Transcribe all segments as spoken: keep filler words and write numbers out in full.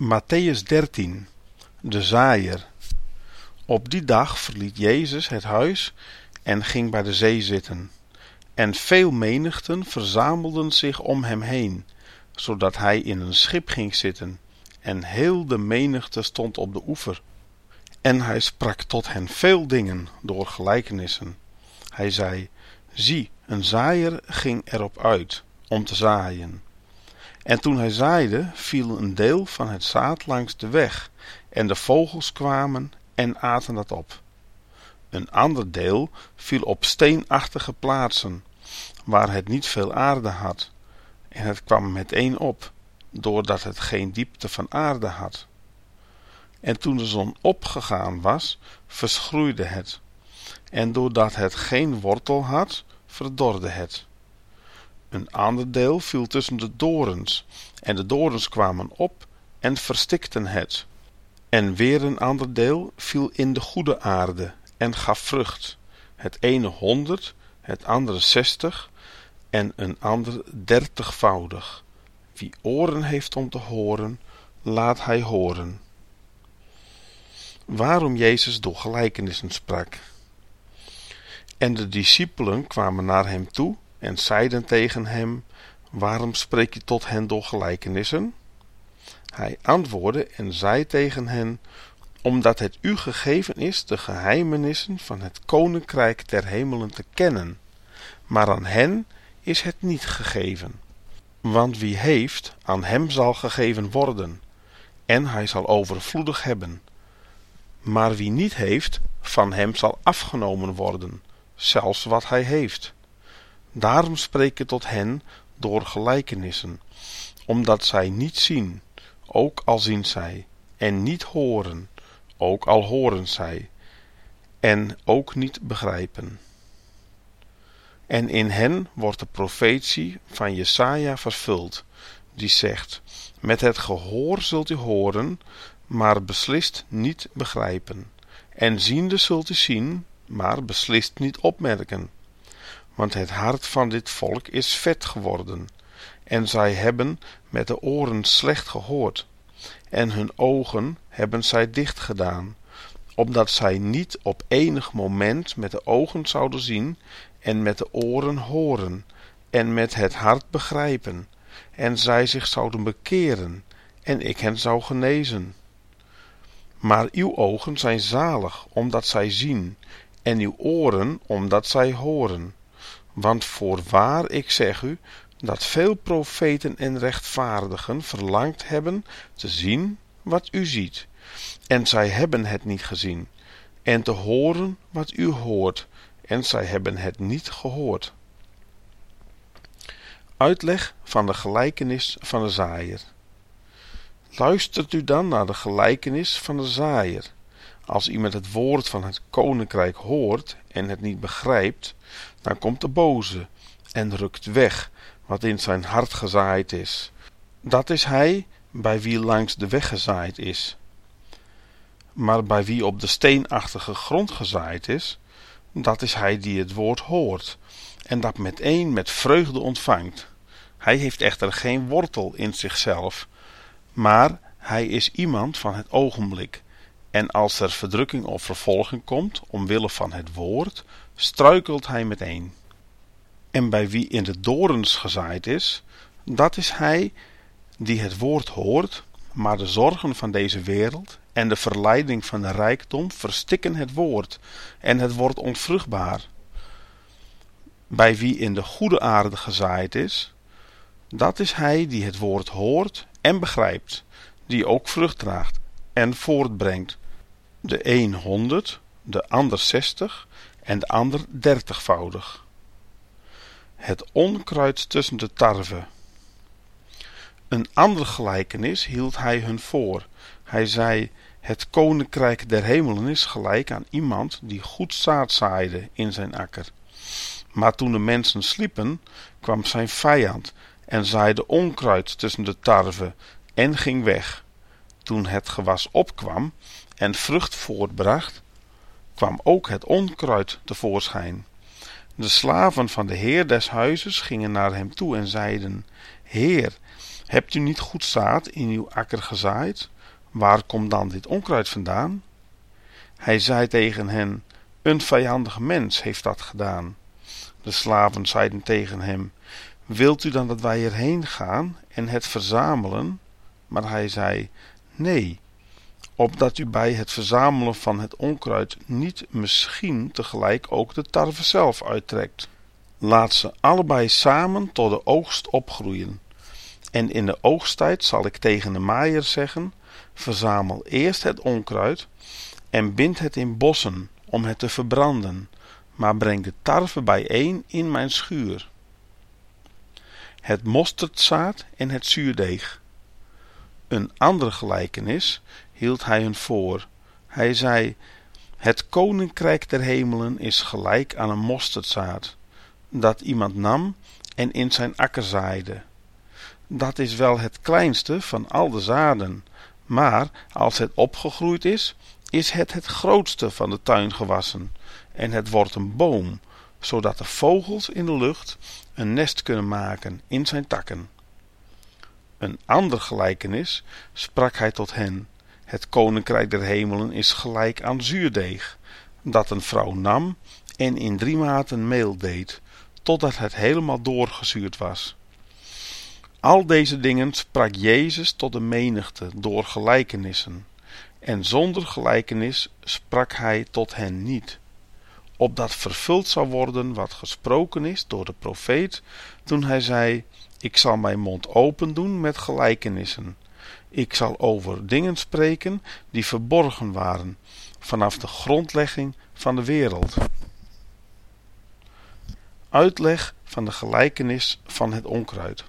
Mattheüs dertien, de zaaier. Op die dag verliet Jezus het huis en ging bij de zee zitten. En veel menigten verzamelden zich om hem heen, zodat hij in een schip ging zitten. En heel de menigte stond op de oever. En hij sprak tot hen veel dingen door gelijkenissen. Hij zei: zie, een zaaier ging erop uit om te zaaien. En toen hij zaaide, viel een deel van het zaad langs de weg, en de vogels kwamen en aten dat op. Een ander deel viel op steenachtige plaatsen, waar het niet veel aarde had, en het kwam meteen op, doordat het geen diepte van aarde had. En toen de zon opgegaan was, verschroeide het, en doordat het geen wortel had, verdorde het. Een ander deel viel tussen de dorens, en de dorens kwamen op en verstikten het. En weer een ander deel viel in de goede aarde en gaf vrucht, het ene honderd, het andere zestig en een ander dertigvoudig. Wie oren heeft om te horen, laat hij horen. Waarom Jezus door gelijkenissen sprak. En de discipelen kwamen naar hem toe en zeiden tegen hem: waarom spreek je tot hen door gelijkenissen? Hij antwoordde en zei tegen hen: omdat het u gegeven is de geheimenissen van het koninkrijk der hemelen te kennen, maar aan hen is het niet gegeven. Want wie heeft, aan hem zal gegeven worden, en hij zal overvloedig hebben. Maar wie niet heeft, van hem zal afgenomen worden, zelfs wat hij heeft. Daarom spreek ik tot hen door gelijkenissen, omdat zij niet zien, ook al zien zij, en niet horen, ook al horen zij, en ook niet begrijpen. En in hen wordt de profetie van Jesaja vervuld, die zegt: met het gehoor zult u horen, maar beslist niet begrijpen. En ziende zult u zien, maar beslist niet opmerken. Want het hart van dit volk is vet geworden, en zij hebben met de oren slecht gehoord, en hun ogen hebben zij dicht gedaan, opdat zij niet op enig moment met de ogen zouden zien, en met de oren horen, en met het hart begrijpen, en zij zich zouden bekeren, en ik hen zou genezen. Maar uw ogen zijn zalig, omdat zij zien, en uw oren, omdat zij horen. Want voorwaar, ik zeg u, dat veel profeten en rechtvaardigen verlangd hebben te zien wat u ziet, en zij hebben het niet gezien, en te horen wat u hoort, en zij hebben het niet gehoord. Uitleg van de gelijkenis van de zaaier. Luistert u dan naar de gelijkenis van de zaaier. Als iemand het woord van het koninkrijk hoort en het niet begrijpt, dan komt de boze en rukt weg wat in zijn hart gezaaid is. Dat is hij bij wie langs de weg gezaaid is. Maar bij wie op de steenachtige grond gezaaid is, dat is hij die het woord hoort en dat meteen met vreugde ontvangt. Hij heeft echter geen wortel in zichzelf, maar hij is iemand van het ogenblik. En als er verdrukking of vervolging komt omwille van het woord, struikelt hij meteen. En bij wie in de dorens gezaaid is, dat is hij die het woord hoort, maar de zorgen van deze wereld en de verleiding van de rijkdom verstikken het woord, en het wordt onvruchtbaar. Bij wie in de goede aarde gezaaid is, dat is hij die het woord hoort en begrijpt, die ook vrucht draagt en voortbrengt. De een honderd, de ander zestig en de ander dertigvoudig. Het onkruid tussen de tarwe. Een andere gelijkenis hield hij hun voor. Hij zei: het koninkrijk der hemelen is gelijk aan iemand die goed zaad zaaide in zijn akker. Maar toen de mensen sliepen, kwam zijn vijand en zaaide onkruid tussen de tarwe en ging weg. Toen het gewas opkwam en vrucht voortbracht, kwam ook het onkruid tevoorschijn. De slaven van de heer des huizes gingen naar hem toe en zeiden: Heer, Hebt u niet goed zaad in uw akker gezaaid? Waar komt dan dit onkruid vandaan? Hij zei tegen hen: Een vijandig mens heeft dat gedaan. De slaven zeiden tegen hem: Wilt u dan dat wij erheen gaan en het verzamelen? Maar hij zei: Nee, opdat u bij het verzamelen van het onkruid niet misschien tegelijk ook de tarwe zelf uittrekt. Laat ze allebei samen tot de oogst opgroeien. En in de oogsttijd zal ik tegen de maaier zeggen: Verzamel eerst het onkruid en bind het in bossen om het te verbranden, maar breng de tarwe bijeen in mijn schuur. Het mosterdzaad en het zuurdeeg. Een andere gelijkenis hield hij hun voor. Hij zei: Het koninkrijk der hemelen is gelijk aan een mosterdzaad, dat iemand nam en in zijn akker zaaide. Dat is wel het kleinste van al de zaden, maar als het opgegroeid is, is het het grootste van de tuingewassen, en het wordt een boom, zodat de vogels in de lucht een nest kunnen maken in zijn takken. Een ander gelijkenis sprak hij tot hen: Het koninkrijk der hemelen is gelijk aan zuurdeeg, dat een vrouw nam en in drie maten meel deed, totdat het helemaal doorgezuurd was. Al deze dingen sprak Jezus tot de menigte door gelijkenissen, en zonder gelijkenis sprak hij tot hen niet, opdat vervuld zou worden wat gesproken is door de profeet, toen hij zei: Ik zal mijn mond open doen met gelijkenissen. Ik zal over dingen spreken die verborgen waren, vanaf de grondlegging van de wereld. Uitleg van de gelijkenis van het onkruid.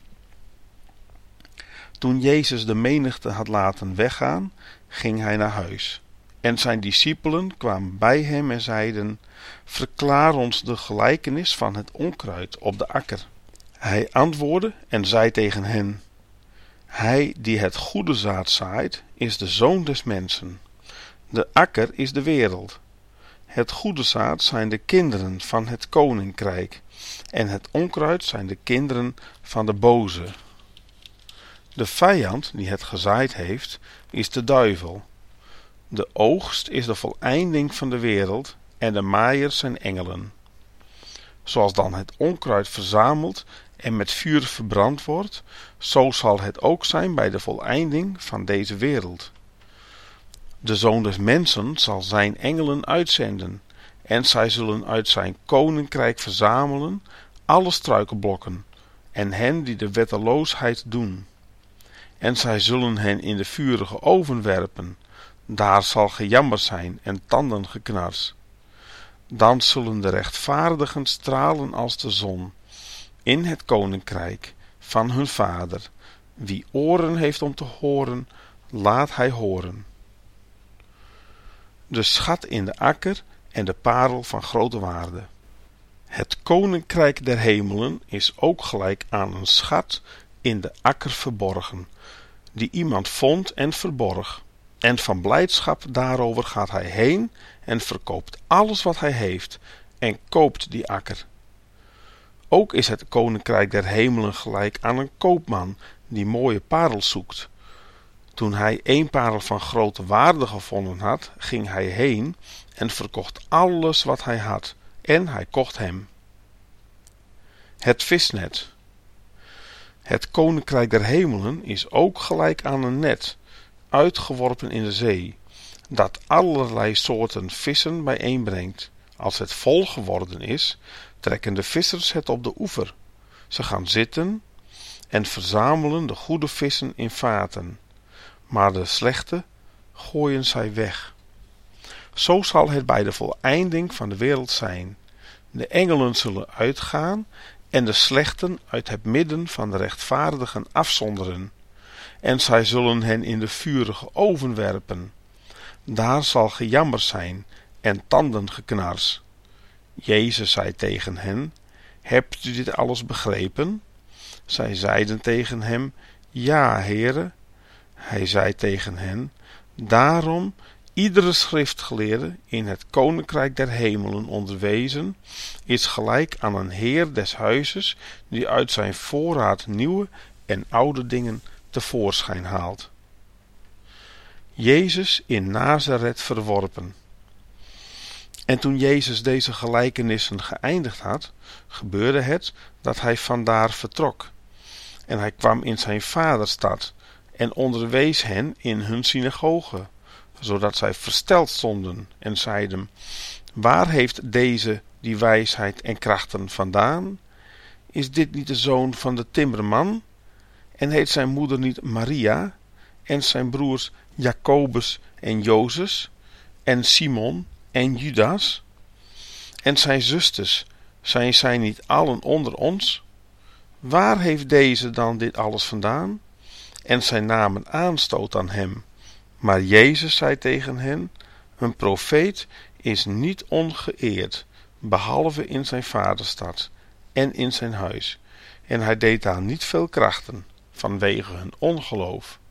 Toen Jezus de menigte had laten weggaan, ging hij naar huis. En zijn discipelen kwamen bij hem en zeiden: Verklaar ons de gelijkenis van het onkruid op de akker. Hij antwoordde en zei tegen hen: Hij die het goede zaad zaait, is de zoon des mensen. De akker is de wereld. Het goede zaad zijn de kinderen van het koninkrijk, en het onkruid zijn de kinderen van de boze. De vijand die het gezaaid heeft, is de duivel. De oogst is de voleinding van de wereld, en de maaiers zijn engelen. Zoals dan het onkruid verzameld en met vuur verbrand wordt, zo zal het ook zijn bij de voleinding van deze wereld. De Zoon des Mensen zal zijn engelen uitzenden, en zij zullen uit zijn koninkrijk verzamelen alle struikelblokken, en hen die de wetteloosheid doen. En zij zullen hen in de vurige oven werpen, daar zal gejammer zijn en tandengeknars. Dan zullen de rechtvaardigen stralen als de zon, in het koninkrijk van hun Vader. Wie oren heeft om te horen, laat hij horen. De schat in de akker en de parel van grote waarde. Het koninkrijk der hemelen is ook gelijk aan een schat in de akker verborgen, die iemand vond en verborg. En van blijdschap daarover gaat hij heen en verkoopt alles wat hij heeft en koopt die akker. Ook is het koninkrijk der hemelen gelijk aan een koopman die mooie parels zoekt. Toen hij één parel van grote waarde gevonden had, ging hij heen en verkocht alles wat hij had, en hij kocht hem. Het visnet. Het koninkrijk der hemelen is ook gelijk aan een net, uitgeworpen in de zee, dat allerlei soorten vissen bijeenbrengt. Als het vol geworden is, trekken de vissers het op de oever. Ze gaan zitten en verzamelen de goede vissen in vaten, maar de slechte gooien zij weg. Zo zal het bij de voleinding van de wereld zijn. De engelen zullen uitgaan en de slechten uit het midden van de rechtvaardigen afzonderen, en zij zullen hen in de vurige oven werpen. Daar zal gejammer zijn en tandengeknars. Jezus zei tegen hen: Hebt u dit alles begrepen? Zij zeiden tegen hem: Ja, Heere. Hij zei tegen hen: Daarom, iedere schriftgeleerde in het koninkrijk der hemelen onderwezen, is gelijk aan een heer des huizes, die uit zijn voorraad nieuwe en oude dingen tevoorschijn haalt. Jezus in Nazareth verworpen. En toen Jezus deze gelijkenissen geëindigd had, gebeurde het dat hij vandaar vertrok. En hij kwam in zijn vaderstad en onderwees hen in hun synagoge, zodat zij versteld stonden en zeiden: waar heeft deze die wijsheid en krachten vandaan? Is dit niet de zoon van de timmerman? En heet zijn moeder niet Maria? En zijn broers Jacobus en Jozes? En Simon en Judas? En zijn zusters, zijn zij niet allen onder ons? Waar heeft deze dan dit alles vandaan? En zij namen aanstoot aan hem. Maar Jezus zei tegen hen: een profeet is niet ongeëerd, behalve in zijn vaderstad en in zijn huis. En hij deed daar niet veel krachten, vanwege hun ongeloof.